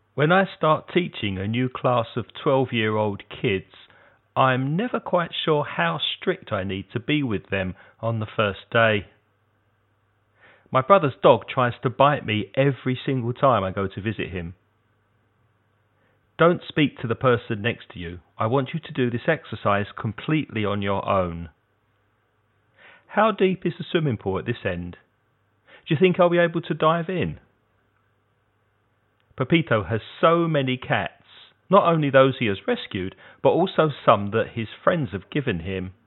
When I start teaching a new class of 12-year-old kids, I'm never quite sure how strict I need to be with them on the first day. My brother's dog tries to bite me every single time I go to visit him. Don't speak to the person next to you. I want you to do this exercise completely on your own. How deep is the swimming pool at this end? Do you think I'll be able to dive in? Pepito has so many cats, not only those he has rescued, but also some that his friends have given him.